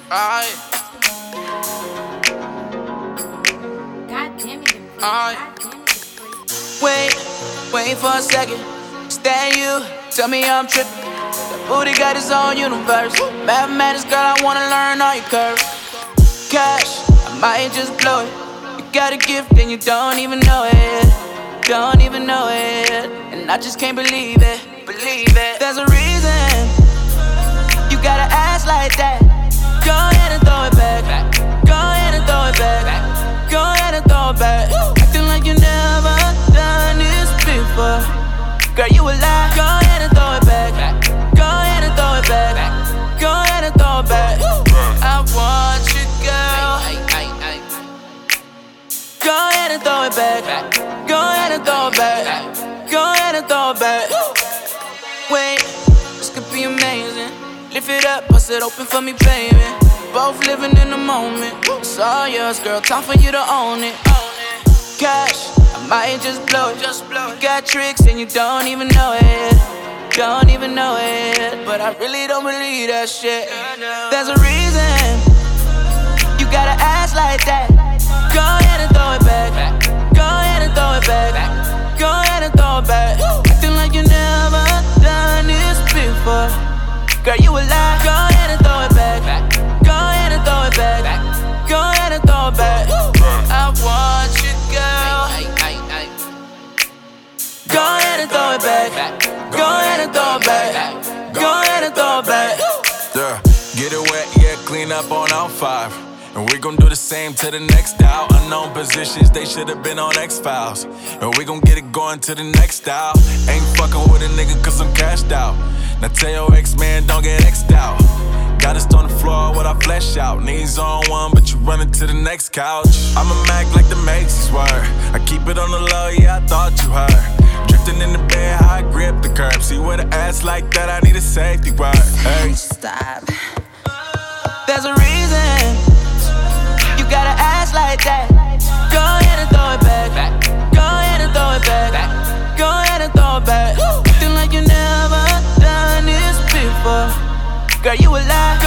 Alright. Alright. Wait for a second. Stand you, tell me I'm tripping. That booty got its own universe. Mathematics, girl, I wanna learn all your curves. Cash, I might just blow it. You got a gift and you don't even know it. Don't even know it. And I just can't believe it. There's a reason you got an ass like that. Go ahead and throw it back. Go ahead and throw it back. Go ahead and throw it back. Acting like you never done this before. Girl, you a lie. Go ahead and throw it back. Go ahead and throw it back. Go ahead and throw it back. I want you, girl. Go ahead and throw it back. Go ahead and throw it back. Go ahead and throw it back. Wait, this could be amazing. Lift it up, bust it open for me, baby. Both living in the moment. It's all yours, girl, time for you to own it. Cash, I might just blow it. You got tricks and you don't even know it. Don't even know it. But I really don't believe that shit. There's a reason you got an ass like that. Go ahead and throw it back. Go ahead and throw it back. Go ahead and throw it back. Acting like you never done this before. Girl, you a lie. Go ahead and throw it back. Go ahead and throw it back. Go ahead and throw it back. I want you, girl. Go ahead and throw it back. Go ahead and throw it back. Go ahead and throw it back. Yeah, get it wet, yeah, clean up on all five. And we gon' do the same to the next style. Unknown positions, they should've been on X-Files. And we gon' get it going to the next style. Ain't fucking with a nigga cause I'm cashed out. Now tell your ex-man don't get X'd out. Got us on the floor with our flesh out. Knees on one, but you running to the next couch. I'm a Mac like the Macy's word. I keep it on the low, yeah, I thought you heard. Drifting in the bed, how I grip the curb. See with an ass like that, I need a safety word. Hey. Stop. There's a reason you got an ass like that. Go ahead and throw it back. Go ahead and throw it back. Go ahead and throw it back. Acting like you never done this before. Girl, you a lie. Go